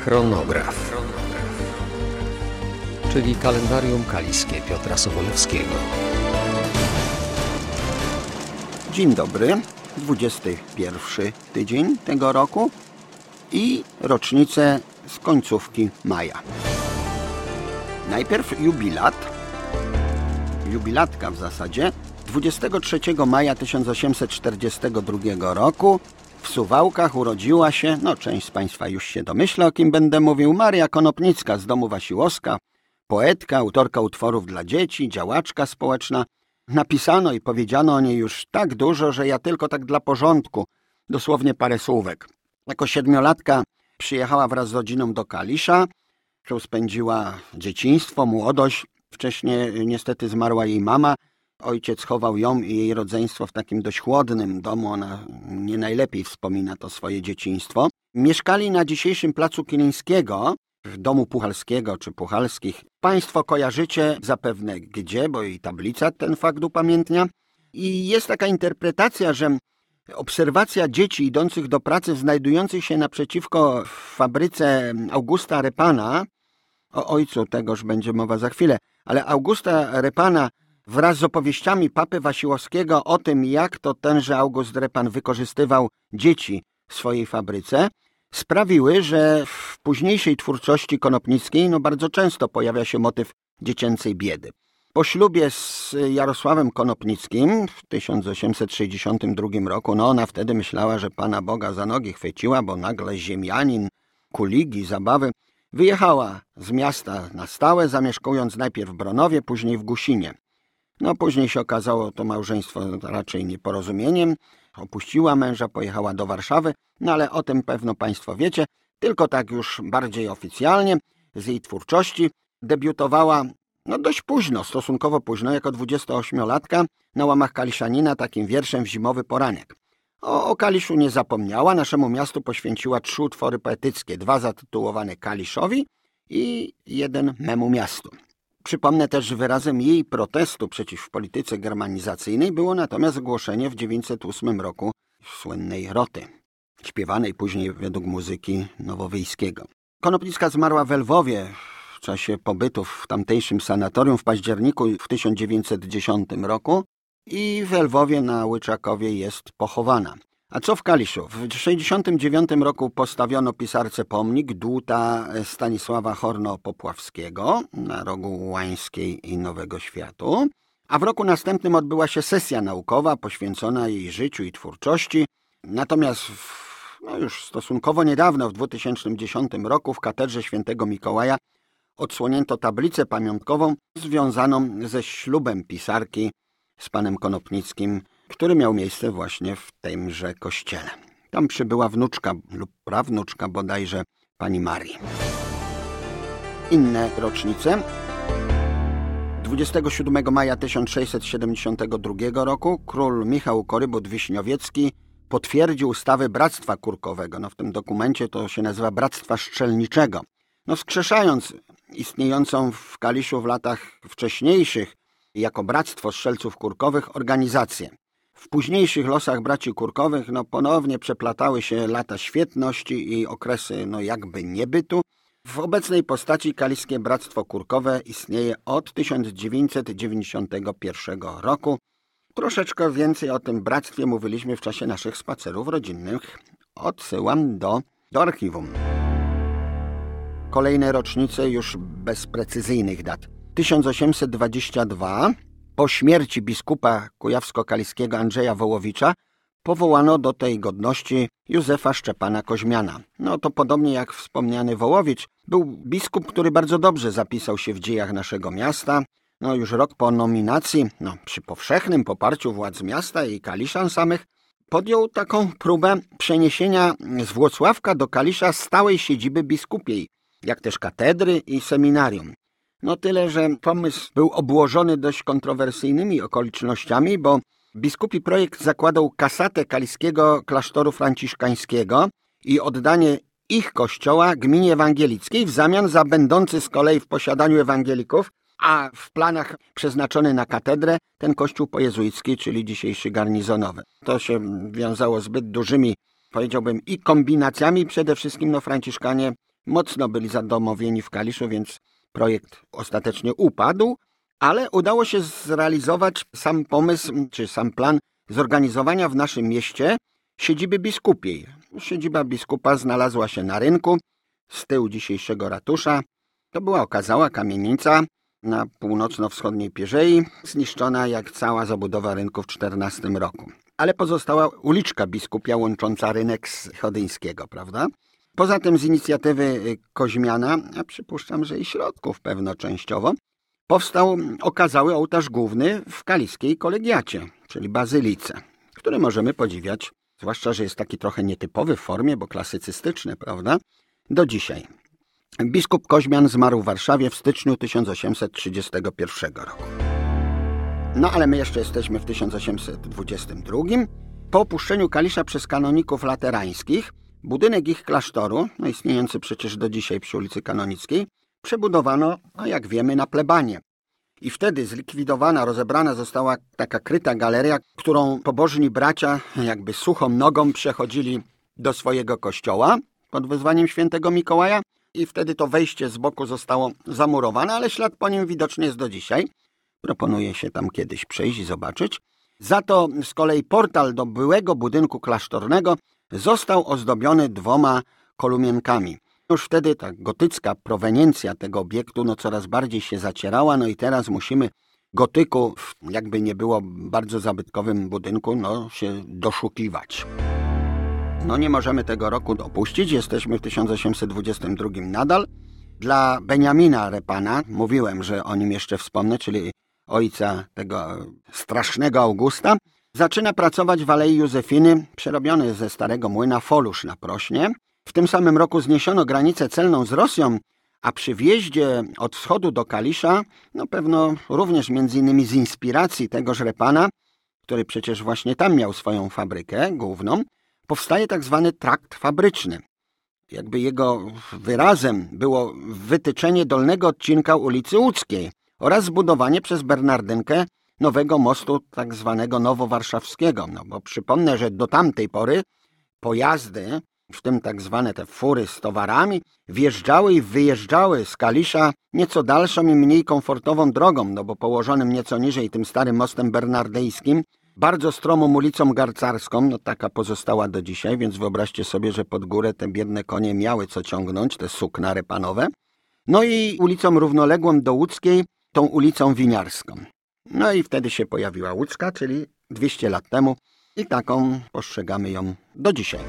Chronograf, czyli kalendarium kaliskie Piotra Sobolewskiego. Dzień dobry, 21 tydzień tego roku i rocznicę z końcówki maja. Najpierw jubilatka w zasadzie. 23 maja 1842 roku w Suwałkach urodziła się, część z Państwa już się domyśla, o kim będę mówił, Maria Konopnicka z domu Wasiłowska, poetka, autorka utworów dla dzieci, działaczka społeczna. Napisano i powiedziano o niej już tak dużo, że ja tylko tak dla porządku, dosłownie parę słówek. Jako 7-latka przyjechała wraz z rodziną do Kalisza, tu spędziła dzieciństwo, młodość. Wcześniej niestety zmarła jej mama. Ojciec chował ją i jej rodzeństwo w takim dość chłodnym domu. Ona nie najlepiej wspomina to swoje dzieciństwo. Mieszkali na dzisiejszym placu Kilińskiego, w domu Puchalskiego czy Puchalskich. Państwo kojarzycie zapewne gdzie, bo i tablica ten fakt upamiętnia. I jest taka interpretacja, że obserwacja dzieci idących do pracy, znajdujących się naprzeciwko w fabryce Augusta Repana, o ojcu tegoż będzie mowa za chwilę, ale Augusta Repana wraz z opowieściami papy Wasiłowskiego o tym, jak to tenże August Repan wykorzystywał dzieci w swojej fabryce, sprawiły, że w późniejszej twórczości Konopnickiej bardzo często pojawia się motyw dziecięcej biedy. Po ślubie z Jarosławem Konopnickim w 1862 roku, ona wtedy myślała, że Pana Boga za nogi chwyciła, bo nagle ziemianin, kuligi, zabawy, wyjechała z miasta na stałe, zamieszkując najpierw w Bronowie, później w Gusinie. Później się okazało to małżeństwo raczej nieporozumieniem. Opuściła męża, pojechała do Warszawy, ale o tym pewno Państwo wiecie. Tylko tak już bardziej oficjalnie z jej twórczości debiutowała dość późno, stosunkowo późno, jako 28-latka na łamach Kaliszanina takim wierszem w Zimowy poranek. O Kaliszu nie zapomniała, naszemu miastu poświęciła 3 utwory poetyckie, 2 zatytułowane Kaliszowi i 1 memu miastu. Przypomnę też, że wyrazem jej protestu przeciw polityce germanizacyjnej było natomiast ogłoszenie w 908 roku słynnej Roty, śpiewanej później według muzyki Nowowiejskiego. Konopnicka zmarła w Lwowie w czasie pobytu w tamtejszym sanatorium w październiku w 1910 roku i w Lwowie na Łyczakowie jest pochowana. A co w Kaliszu? W 1969 roku postawiono pisarce pomnik dłuta Stanisława Horno-Popławskiego na rogu Łańskiej i Nowego Światu, a w roku następnym odbyła się sesja naukowa poświęcona jej życiu i twórczości. Natomiast już stosunkowo niedawno, w 2010 roku w katedrze Świętego Mikołaja odsłonięto tablicę pamiątkową związaną ze ślubem pisarki z panem Konopnickim, który miał miejsce właśnie w tymże kościele. Tam przybyła wnuczka lub prawnuczka bodajże pani Marii. Inne rocznice. 27 maja 1672 roku król Michał Korybut-Wiśniowiecki potwierdził ustawę Bractwa Kurkowego. W tym dokumencie to się nazywa Bractwa Strzelniczego. Wskrzeszając istniejącą w Kaliszu w latach wcześniejszych jako Bractwo Strzelców Kurkowych organizację. W późniejszych losach braci Kurkowych ponownie przeplatały się lata świetności i okresy jakby niebytu. W obecnej postaci Kaliskie Bractwo Kurkowe istnieje od 1991 roku. Troszeczkę więcej o tym bractwie mówiliśmy w czasie naszych spacerów rodzinnych. Odsyłam do archiwum. Kolejne rocznice już bez precyzyjnych dat. 1822. Po śmierci biskupa kujawsko-kaliskiego Andrzeja Wołowicza powołano do tej godności Józefa Szczepana Koźmiana. To podobnie jak wspomniany Wołowicz, był biskup, który bardzo dobrze zapisał się w dziejach naszego miasta. Już rok po nominacji, przy powszechnym poparciu władz miasta i Kaliszan samych, podjął taką próbę przeniesienia z Włocławka do Kalisza stałej siedziby biskupiej, jak też katedry i seminarium. Tyle, że pomysł był obłożony dość kontrowersyjnymi okolicznościami, bo biskupi projekt zakładał kasatę kaliskiego klasztoru franciszkańskiego i oddanie ich kościoła gminie ewangelickiej w zamian za będący z kolei w posiadaniu ewangelików, a w planach przeznaczony na katedrę ten kościół pojezuicki, czyli dzisiejszy garnizonowy. To się wiązało zbyt dużymi, powiedziałbym, i kombinacjami. Przede wszystkim franciszkanie Mocno byli zadomowieni w Kaliszu, więc projekt ostatecznie upadł, ale udało się zrealizować sam pomysł, czy sam plan zorganizowania w naszym mieście siedziby biskupiej. Siedziba biskupa znalazła się na rynku, z tyłu dzisiejszego ratusza. To była okazała kamienica na północno-wschodniej pierzei, zniszczona jak cała zabudowa rynku w 14 roku. Ale pozostała uliczka biskupia łącząca rynek z Chodyńskiego, prawda? Poza tym z inicjatywy Koźmiana, a przypuszczam, że i środków pewno częściowo, powstał okazały ołtarz główny w kaliskiej kolegiacie, czyli bazylice, który możemy podziwiać, zwłaszcza, że jest taki trochę nietypowy w formie, bo klasycystyczny, prawda? Do dzisiaj. Biskup Koźmian zmarł w Warszawie w styczniu 1831 roku. No ale my jeszcze jesteśmy w 1822. Po opuszczeniu Kalisza przez kanoników laterańskich, budynek ich klasztoru, no istniejący przecież do dzisiaj przy ulicy Kanonickiej, przebudowano, jak wiemy, na plebanię. I wtedy zlikwidowana, rozebrana została taka kryta galeria, którą pobożni bracia jakby suchą nogą przechodzili do swojego kościoła pod wezwaniem świętego Mikołaja i wtedy to wejście z boku zostało zamurowane, ale ślad po nim widoczny jest do dzisiaj. Proponuję się tam kiedyś przejść i zobaczyć. Za to z kolei portal do byłego budynku klasztornego został ozdobiony 2 kolumienkami. Już wtedy ta gotycka proweniencja tego obiektu coraz bardziej się zacierała, i teraz musimy gotyku, jakby nie było bardzo zabytkowym budynku, się doszukiwać. Nie możemy tego roku dopuścić, jesteśmy w 1822 nadal. Dla Beniamina Repana, mówiłem, że o nim jeszcze wspomnę, czyli ojca tego strasznego Augusta, zaczyna pracować w Alei Józefiny, przerobiony ze starego młyna Folusz na Prośnie. W tym samym roku zniesiono granicę celną z Rosją, a przy wjeździe od wschodu do Kalisza, pewno również między innymi z inspiracji tegoż Repana, który przecież właśnie tam miał swoją fabrykę główną, powstaje tak zwany trakt fabryczny. Jakby jego wyrazem było wytyczenie dolnego odcinka ulicy Łódzkiej oraz zbudowanie przez Bernardynkę nowego mostu tak zwanego nowowarszawskiego. Bo przypomnę, że do tamtej pory pojazdy, w tym tak zwane te fury z towarami, wjeżdżały i wyjeżdżały z Kalisza nieco dalszą i mniej komfortową drogą, bo położonym nieco niżej tym starym mostem bernardyjskim, bardzo stromą ulicą Garcarską, taka pozostała do dzisiaj, więc wyobraźcie sobie, że pod górę te biedne konie miały co ciągnąć, te sukna repanowe. I ulicą równoległą do Łódzkiej, tą ulicą Winiarską. I wtedy się pojawiła Łódzka, czyli 200 lat temu i taką postrzegamy ją do dzisiaj.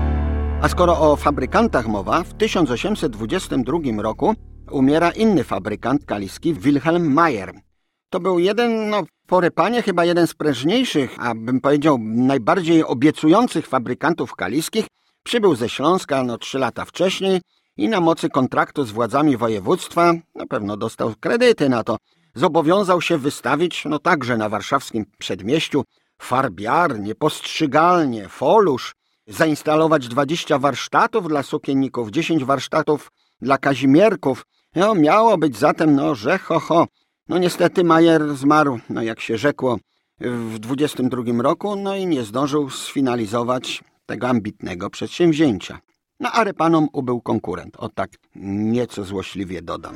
A skoro o fabrykantach mowa, w 1822 roku umiera inny fabrykant kaliski, Wilhelm Mayer. To był jeden, po Repanie chyba jeden z prężniejszych, a bym powiedział najbardziej obiecujących fabrykantów kaliskich. Przybył ze Śląska 3 lata wcześniej i na mocy kontraktu z władzami województwa, na pewno dostał kredyty na to, zobowiązał się wystawić, także na warszawskim przedmieściu, farbiarnię, postrzygalnię, folusz, zainstalować 20 warsztatów dla sukienników, 10 warsztatów dla kazimierków. Miało być zatem, że ho. Niestety Majer zmarł, jak się rzekło, w 22 roku, i nie zdążył sfinalizować tego ambitnego przedsięwzięcia. A Repanom ubył konkurent, tak nieco złośliwie dodam.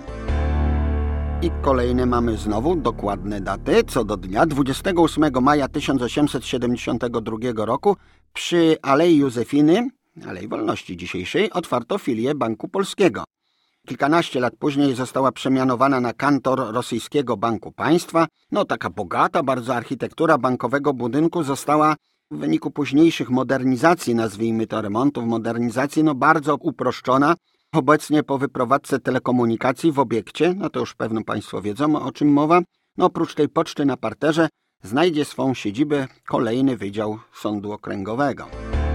I kolejne mamy znowu dokładne daty, co do dnia 28 maja 1872 roku przy Alei Józefiny, Alei Wolności dzisiejszej, otwarto filię Banku Polskiego. Kilkanaście lat później została przemianowana na kantor Rosyjskiego Banku Państwa. Taka bogata bardzo architektura bankowego budynku została w wyniku późniejszych modernizacji, nazwijmy to remontów, modernizacji, bardzo uproszczona. Obecnie po wyprowadzce telekomunikacji w obiekcie, to już pewno Państwo wiedzą, o czym mowa, oprócz tej poczty na parterze znajdzie swą siedzibę kolejny Wydział Sądu Okręgowego.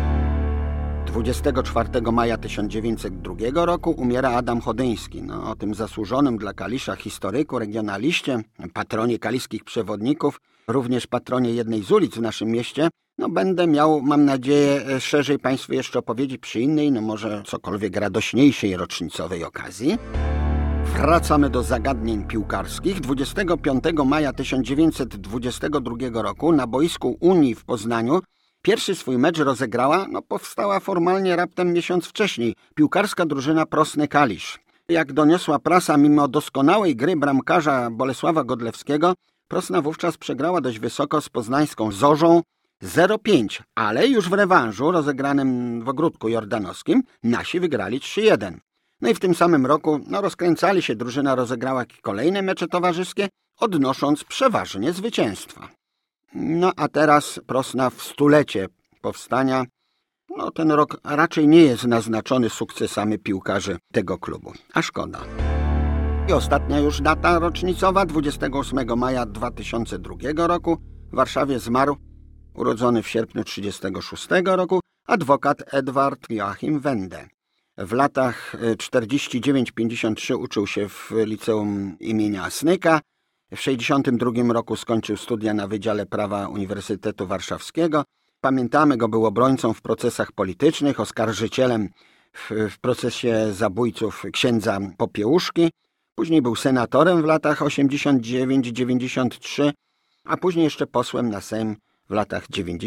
24 maja 1902 roku umiera Adam Chodyński, o tym zasłużonym dla Kalisza historyku, regionaliście, patronie kaliskich przewodników, również patronie jednej z ulic w naszym mieście. Będę miał, mam nadzieję, szerzej Państwu jeszcze opowiedzieć przy innej, może cokolwiek radośniejszej rocznicowej okazji. Wracamy do zagadnień piłkarskich. 25 maja 1922 roku na boisku Unii w Poznaniu Pierwszy swój mecz rozegrała, powstała formalnie raptem miesiąc wcześniej, piłkarska drużyna Prosny Kalisz. Jak doniosła prasa, mimo doskonałej gry bramkarza Bolesława Godlewskiego, Prosna wówczas przegrała dość wysoko z poznańską Zorzą 0-5, ale już w rewanżu rozegranym w Ogródku Jordanowskim nasi wygrali 3-1. No i w tym samym roku rozkręcali się, drużyna rozegrała kolejne mecze towarzyskie, odnosząc przeważnie zwycięstwa. A teraz Prosna w stulecie powstania. Ten rok raczej nie jest naznaczony sukcesami piłkarzy tego klubu, a szkoda. I ostatnia już data rocznicowa, 28 maja 2002 roku w Warszawie zmarł, urodzony w sierpniu 1936 roku, adwokat Edward Joachim Wende. W latach 49-53 uczył się w liceum imienia Asnyka. W 1962 roku skończył studia na Wydziale Prawa Uniwersytetu Warszawskiego. Pamiętamy go, był obrońcą w procesach politycznych, oskarżycielem w procesie zabójców księdza Popiełuszki. Później był senatorem w latach 89-93, a później jeszcze posłem na Sejm w latach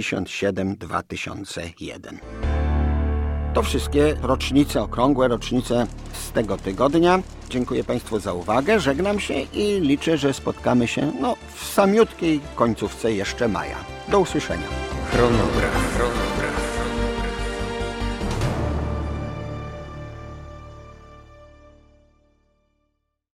97-2001. To wszystkie rocznice, okrągłe rocznice z tego tygodnia. Dziękuję Państwu za uwagę, żegnam się i liczę, że spotkamy się w samiutkiej końcówce jeszcze maja. Do usłyszenia. Chronograf.